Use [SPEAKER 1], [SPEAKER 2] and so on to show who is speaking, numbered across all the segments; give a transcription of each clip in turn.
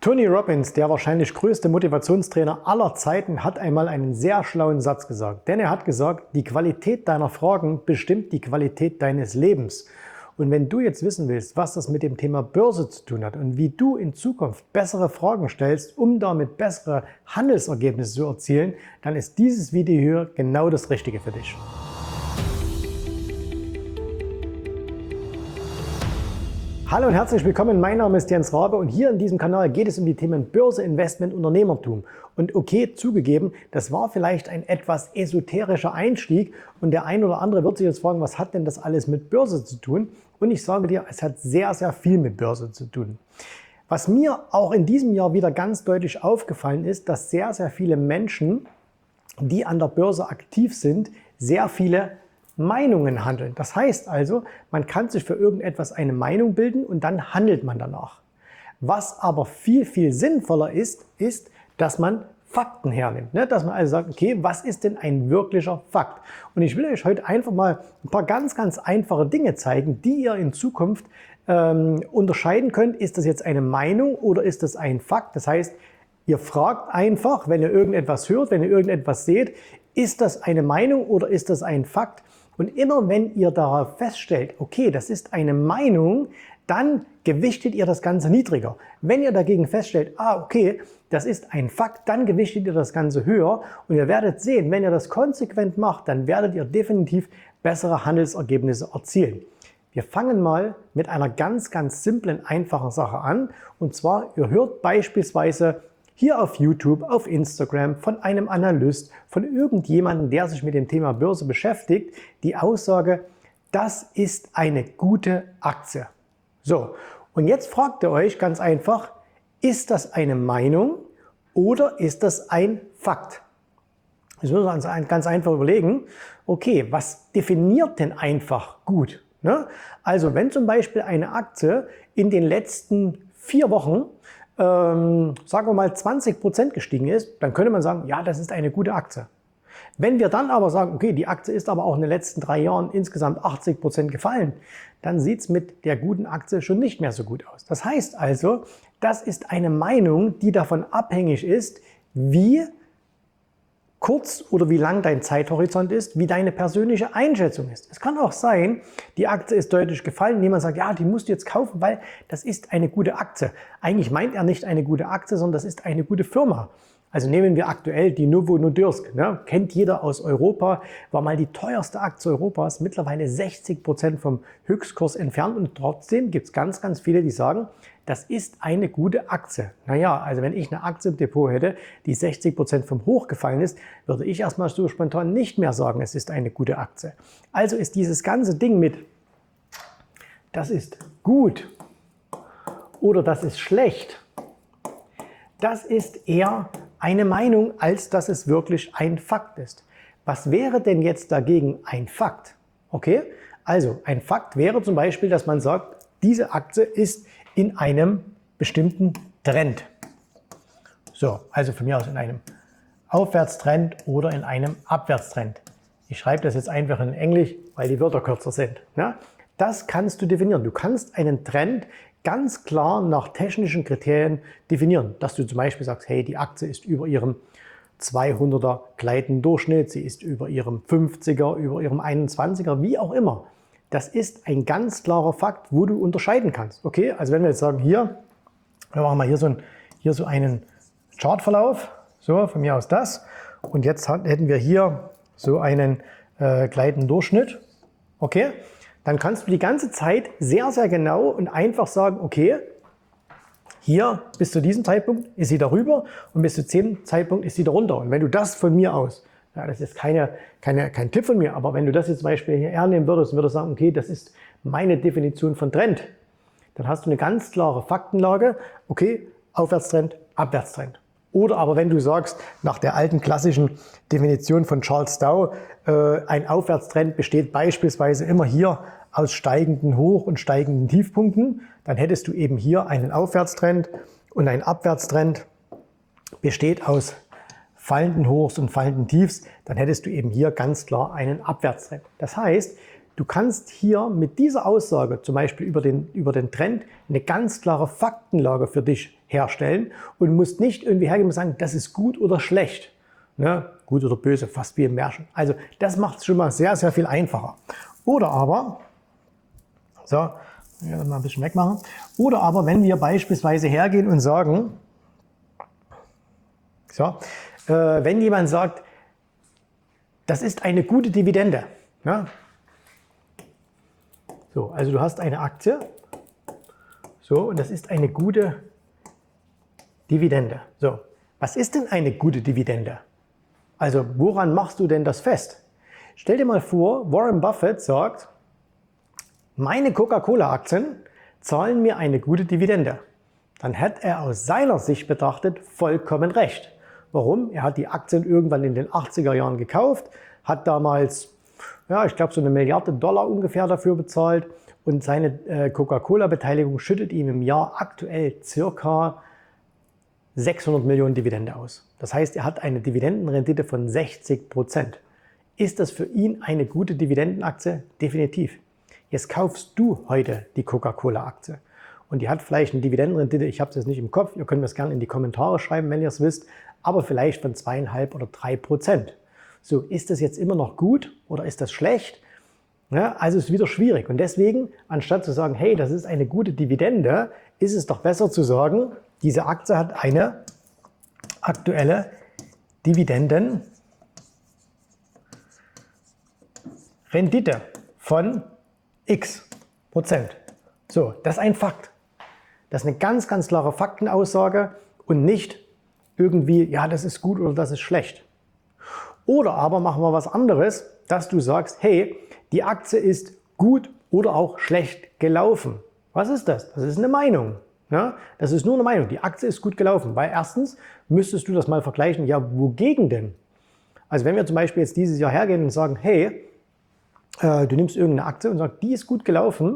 [SPEAKER 1] Tony Robbins, der wahrscheinlich größte Motivationstrainer aller Zeiten, hat einmal einen sehr schlauen Satz gesagt. Denn er hat gesagt, die Qualität deiner Fragen bestimmt die Qualität deines Lebens. Und wenn du jetzt wissen willst, was das mit dem Thema Börse zu tun hat und wie du in Zukunft bessere Fragen stellst, um damit bessere Handelsergebnisse zu erzielen, dann ist dieses Video hier genau das Richtige für dich. Hallo und herzlich willkommen, mein Name ist Jens Rabe und hier in diesem Kanal geht es um die Themen Börse, Investment, Unternehmertum. Und okay, zugegeben, das war vielleicht ein etwas esoterischer Einstieg und der ein oder andere wird sich jetzt fragen, was hat denn das alles mit Börse zu tun? Und ich sage dir, es hat sehr, sehr viel mit Börse zu tun. Was mir auch in diesem Jahr wieder ganz deutlich aufgefallen ist, dass sehr, sehr viele Menschen, die an der Börse aktiv sind, sehr viele Meinungen handeln. Das heißt also, man kann sich für irgendetwas eine Meinung bilden und dann handelt man danach. Was aber viel, viel sinnvoller ist, dass man Fakten hernimmt. Dass man also sagt, okay, was ist denn ein wirklicher Fakt? Und ich will euch heute einfach mal ein paar ganz, ganz einfache Dinge zeigen, die ihr in Zukunft unterscheiden könnt. Ist das jetzt eine Meinung oder ist das ein Fakt? Das heißt, ihr fragt einfach, wenn ihr irgendetwas hört, wenn ihr irgendetwas seht, ist das eine Meinung oder ist das ein Fakt? Und immer wenn ihr darauf feststellt, okay, das ist eine Meinung, dann gewichtet ihr das Ganze niedriger. Wenn ihr dagegen feststellt, okay, das ist ein Fakt, dann gewichtet ihr das Ganze höher und ihr werdet sehen, wenn ihr das konsequent macht, dann werdet ihr definitiv bessere Handelsergebnisse erzielen. Wir fangen mal mit einer ganz, ganz simplen, einfachen Sache an. Und zwar, ihr hört beispielsweise hier auf YouTube, auf Instagram von einem Analyst, von irgendjemandem, der sich mit dem Thema Börse beschäftigt, die Aussage, das ist eine gute Aktie. So, und jetzt fragt ihr euch ganz einfach, ist das eine Meinung oder ist das ein Fakt? Jetzt müssen wir uns ganz einfach überlegen, okay, was definiert denn einfach gut? Also wenn zum Beispiel eine Aktie in den letzten 4 Wochen sagen wir mal 20% gestiegen ist, dann könnte man sagen, ja, das ist eine gute Aktie. Wenn wir dann aber sagen, okay, die Aktie ist aber auch in den letzten 3 Jahren insgesamt 80% gefallen, dann sieht es mit der guten Aktie schon nicht mehr so gut aus. Das heißt also, das ist eine Meinung, die davon abhängig ist, wie kurz oder wie lang dein Zeithorizont ist, wie deine persönliche Einschätzung ist. Es kann auch sein, die Aktie ist deutlich gefallen, jemand sagt, ja, die musst du jetzt kaufen, weil das ist eine gute Aktie. Eigentlich meint er nicht eine gute Aktie, sondern das ist eine gute Firma. Also nehmen wir aktuell die Novo Nordisk, kennt jeder aus Europa, war mal die teuerste Aktie Europas, mittlerweile 60% vom Höchstkurs entfernt und trotzdem gibt es ganz, ganz viele, die sagen, das ist eine gute Aktie. Naja, also wenn ich eine Aktie im Depot hätte, die 60% vom Hoch gefallen ist, würde ich erstmal so spontan nicht mehr sagen, es ist eine gute Aktie. Also ist dieses ganze Ding mit, das ist gut oder das ist schlecht, das ist eher eine Meinung, als dass es wirklich ein Fakt ist. Was wäre denn jetzt dagegen ein Fakt? Okay, also ein Fakt wäre zum Beispiel, dass man sagt, diese Aktie ist in einem bestimmten Trend. So, also von mir aus in einem Aufwärtstrend oder in einem Abwärtstrend. Ich schreibe das jetzt einfach in Englisch, weil die Wörter kürzer sind. Das kannst du definieren. Du kannst einen Trend ganz klar nach technischen Kriterien definieren. Dass du zum Beispiel sagst, hey, die Aktie ist über ihrem 200er gleitenden Durchschnitt, sie ist über ihrem 50er, über ihrem 21er, wie auch immer. Das ist ein ganz klarer Fakt, wo du unterscheiden kannst. Okay, also wenn wir jetzt sagen, hier, wir machen mal hier so einen Chartverlauf, so von mir aus das. Und jetzt hätten wir hier so einen gleitenden Durchschnitt. Okay, dann kannst du die ganze Zeit sehr, sehr genau und einfach sagen, okay, hier bis zu diesem Zeitpunkt ist sie darüber und bis zu dem Zeitpunkt ist sie darunter. Und wenn du das von mir aus, ja, das ist kein Tipp von mir, aber wenn du das jetzt zum Beispiel hier hernehmen würdest und würdest sagen, okay, das ist meine Definition von Trend, dann hast du eine ganz klare Faktenlage, okay, Aufwärtstrend, Abwärtstrend. Oder aber wenn du sagst, nach der alten klassischen Definition von Charles Dow, ein Aufwärtstrend besteht beispielsweise immer hier aus steigenden Hoch- und steigenden Tiefpunkten, dann hättest du eben hier einen Aufwärtstrend und ein Abwärtstrend besteht aus fallenden Hochs und fallenden Tiefs, dann hättest du eben hier ganz klar einen Abwärtstrend. Das heißt, du kannst hier mit dieser Aussage, zum Beispiel über den Trend, eine ganz klare Faktenlage für dich herstellen und musst nicht irgendwie hergehen und sagen, das ist gut oder schlecht. Ne? Gut oder böse, fast wie im Märchen. Also das macht es schon mal sehr, sehr viel einfacher. Oder aber, so, ich werde mal ein bisschen wegmachen. Oder aber, wenn wir beispielsweise hergehen und sagen, so, wenn jemand sagt, das ist eine gute Dividende. Ja? So, also du hast eine Aktie, so, und das ist eine gute Dividende. So, was ist denn eine gute Dividende? Also woran machst du denn das fest? Stell dir mal vor, Warren Buffett sagt, meine Coca-Cola-Aktien zahlen mir eine gute Dividende. Dann hat er aus seiner Sicht betrachtet vollkommen recht. Warum? Er hat die Aktien irgendwann in den 80er Jahren gekauft, hat damals, ja, ich glaube so $1 Milliarde ungefähr dafür bezahlt und seine Coca-Cola-Beteiligung schüttet ihm im Jahr aktuell circa 600 Millionen Dividende aus. Das heißt, er hat eine Dividendenrendite von 60%. Ist das für ihn eine gute Dividendenaktie? Definitiv. Jetzt kaufst du heute die Coca-Cola-Aktie und die hat vielleicht eine Dividendenrendite, ich habe es jetzt nicht im Kopf, ihr könnt mir das gerne in die Kommentare schreiben, wenn ihr es wisst, aber vielleicht von 2,5 oder 3%. So, ist das jetzt immer noch gut oder ist das schlecht? Ja, also ist wieder schwierig und deswegen, anstatt zu sagen, hey, das ist eine gute Dividende, ist es doch besser zu sagen, diese Aktie hat eine aktuelle Dividendenrendite von x%. So, das ist ein Fakt. Das ist eine ganz, ganz klare Faktenaussage und nicht irgendwie, ja, das ist gut oder das ist schlecht. Oder aber machen wir was anderes, dass du sagst, hey, die Aktie ist gut oder auch schlecht gelaufen. Was ist das? Das ist eine Meinung. Ja, das ist nur eine Meinung. Die Aktie ist gut gelaufen, weil erstens müsstest du das mal vergleichen, ja, wogegen denn? Also wenn wir zum Beispiel jetzt dieses Jahr hergehen und sagen, hey, du nimmst irgendeine Aktie und sagst, die ist gut gelaufen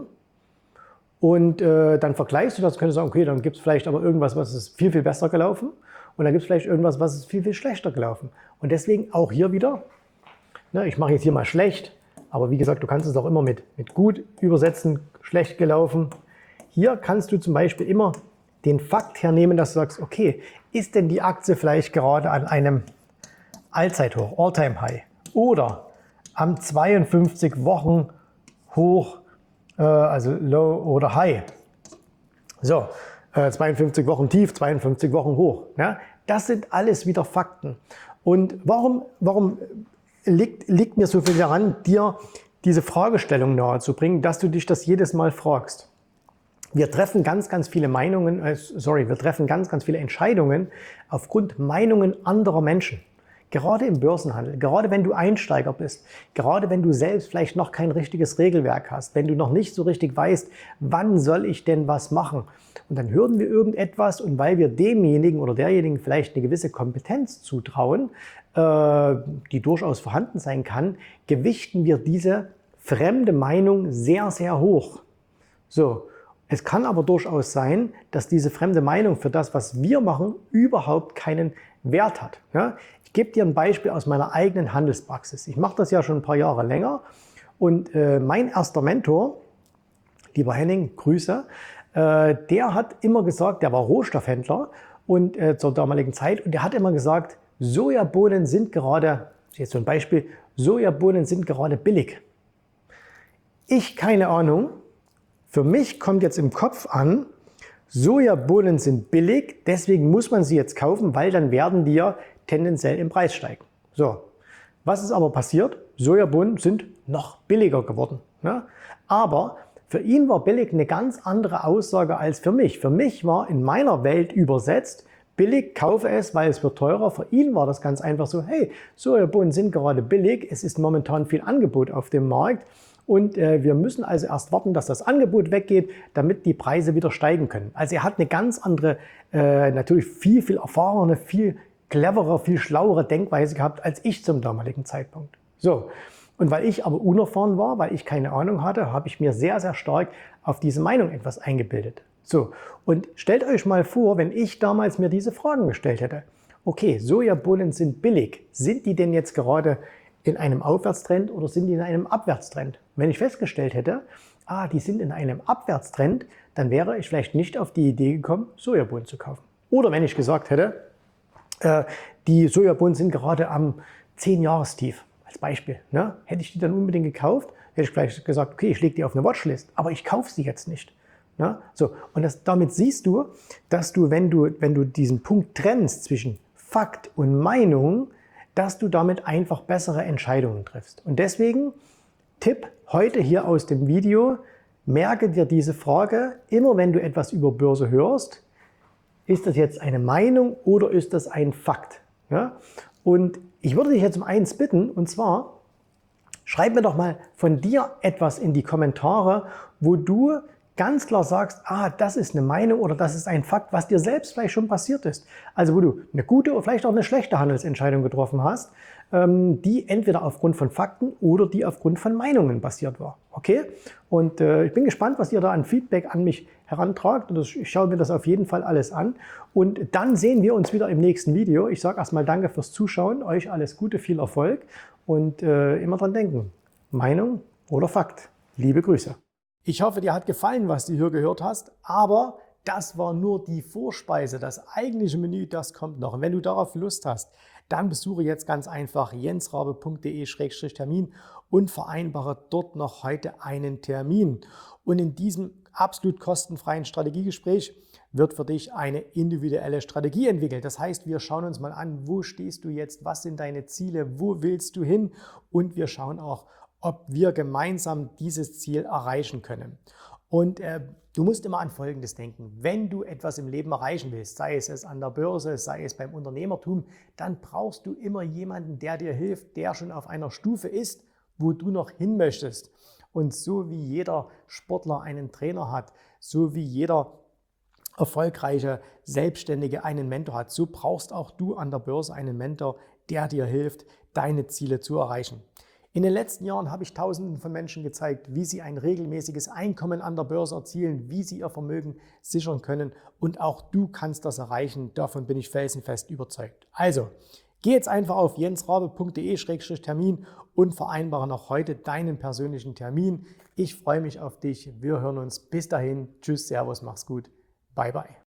[SPEAKER 1] und dann vergleichst du das, könntest du sagen, okay, dann gibt es vielleicht aber irgendwas, was ist viel, viel besser gelaufen und dann gibt es vielleicht irgendwas, was ist viel, viel schlechter gelaufen. Und deswegen auch hier wieder, ne, ich mache jetzt hier mal schlecht, aber wie gesagt, du kannst es auch immer mit gut übersetzen, schlecht gelaufen. Hier kannst du zum Beispiel immer den Fakt hernehmen, dass du sagst, okay, ist denn die Aktie vielleicht gerade an einem Allzeithoch, All-Time-High oder am 52 Wochen Hoch, also Low oder High. So, 52 Wochen tief, 52 Wochen hoch. Ja? Das sind alles wieder Fakten. Und warum liegt mir so viel daran, dir diese Fragestellung nahezubringen, dass du dich das jedes Mal fragst? Wir treffen ganz, ganz viele wir treffen ganz, ganz viele Entscheidungen aufgrund Meinungen anderer Menschen. Gerade im Börsenhandel, gerade wenn du Einsteiger bist, gerade wenn du selbst vielleicht noch kein richtiges Regelwerk hast, wenn du noch nicht so richtig weißt, wann soll ich denn was machen? Und dann hören wir irgendetwas und weil wir demjenigen oder derjenigen vielleicht eine gewisse Kompetenz zutrauen, die durchaus vorhanden sein kann, gewichten wir diese fremde Meinung sehr, sehr hoch. So. Es kann aber durchaus sein, dass diese fremde Meinung für das, was wir machen, überhaupt keinen Wert hat. Ja? Ich gebe dir ein Beispiel aus meiner eigenen Handelspraxis. Ich mache das ja schon ein paar Jahre länger und mein erster Mentor, lieber Henning, Grüße, der hat immer gesagt, der war Rohstoffhändler und zur damaligen Zeit und der hat immer gesagt, Sojabohnen sind gerade, jetzt so ein Beispiel, Sojabohnen sind gerade billig. Ich keine Ahnung. Für mich kommt jetzt im Kopf an, Sojabohnen sind billig, deswegen muss man sie jetzt kaufen, weil dann werden die ja tendenziell im Preis steigen. So, was ist aber passiert? Sojabohnen sind noch billiger geworden. Ne? Aber für ihn war billig eine ganz andere Aussage als für mich. Für mich war in meiner Welt übersetzt, billig, kaufe es, weil es wird teurer. Für ihn war das ganz einfach so, hey, Sojabohnen sind gerade billig, es ist momentan viel Angebot auf dem Markt. Und wir müssen also erst warten, dass das Angebot weggeht, damit die Preise wieder steigen können. Also er hat eine ganz andere, natürlich viel, viel erfahrene, viel cleverer, viel schlauere Denkweise gehabt als ich zum damaligen Zeitpunkt. So, und weil ich aber unerfahren war, weil ich keine Ahnung hatte, habe ich mir sehr, sehr stark auf diese Meinung etwas eingebildet. So, und stellt euch mal vor, wenn ich damals mir diese Fragen gestellt hätte. Okay, Sojabohnen sind billig. Sind die denn jetzt gerade in einem Aufwärtstrend oder sind die in einem Abwärtstrend? Wenn ich festgestellt hätte, die sind in einem Abwärtstrend, dann wäre ich vielleicht nicht auf die Idee gekommen, Sojabohnen zu kaufen. Oder wenn ich gesagt hätte, die Sojabohnen sind gerade am 10-Jahrestief, als Beispiel. Ne? Hätte ich die dann unbedingt gekauft, hätte ich vielleicht gesagt, okay, ich lege die auf eine Watchlist, aber ich kaufe sie jetzt nicht. Ne? So, und damit siehst du, dass du, wenn du diesen Punkt trennst zwischen Fakt und Meinung, dass du damit einfach bessere Entscheidungen triffst. Und deswegen Tipp heute hier aus dem Video, merke dir diese Frage, immer wenn du etwas über Börse hörst, ist das jetzt eine Meinung oder ist das ein Fakt? Ja? Und ich würde dich jetzt um eins bitten, und zwar, schreib mir doch mal von dir etwas in die Kommentare, wo du ganz klar sagst, das ist eine Meinung oder das ist ein Fakt, was dir selbst vielleicht schon passiert ist. Also wo du eine gute oder vielleicht auch eine schlechte Handelsentscheidung getroffen hast, die entweder aufgrund von Fakten oder die aufgrund von Meinungen basiert war. Okay? Und ich bin gespannt, was ihr da an Feedback an mich herantragt. Und ich schaue mir das auf jeden Fall alles an. Und dann sehen wir uns wieder im nächsten Video. Ich sage erstmal danke fürs Zuschauen, euch alles Gute, viel Erfolg und immer dran denken, Meinung oder Fakt. Liebe Grüße. Ich hoffe, dir hat gefallen, was du hier gehört hast, aber das war nur die Vorspeise. Das eigentliche Menü, das kommt noch. Und wenn du darauf Lust hast, dann besuche jetzt ganz einfach jensrabe.de/termin und vereinbare dort noch heute einen Termin. Und in diesem absolut kostenfreien Strategiegespräch wird für dich eine individuelle Strategie entwickelt. Das heißt, wir schauen uns mal an, wo stehst du jetzt, was sind deine Ziele, wo willst du hin, und wir schauen auch, ob wir gemeinsam dieses Ziel erreichen können. Und du musst immer an Folgendes denken: Wenn du etwas im Leben erreichen willst, sei es an der Börse, sei es beim Unternehmertum, dann brauchst du immer jemanden, der dir hilft, der schon auf einer Stufe ist, wo du noch hin möchtest. Und so wie jeder Sportler einen Trainer hat, so wie jeder erfolgreiche Selbstständige einen Mentor hat, so brauchst auch du an der Börse einen Mentor, der dir hilft, deine Ziele zu erreichen. In den letzten Jahren habe ich Tausenden von Menschen gezeigt, wie sie ein regelmäßiges Einkommen an der Börse erzielen, wie sie ihr Vermögen sichern können, und auch du kannst das erreichen. Davon bin ich felsenfest überzeugt. Also, geh jetzt einfach auf jensrabe.de/termin und vereinbare noch heute deinen persönlichen Termin. Ich freue mich auf dich. Wir hören uns. Bis dahin. Tschüss, Servus, mach's gut. Bye, bye.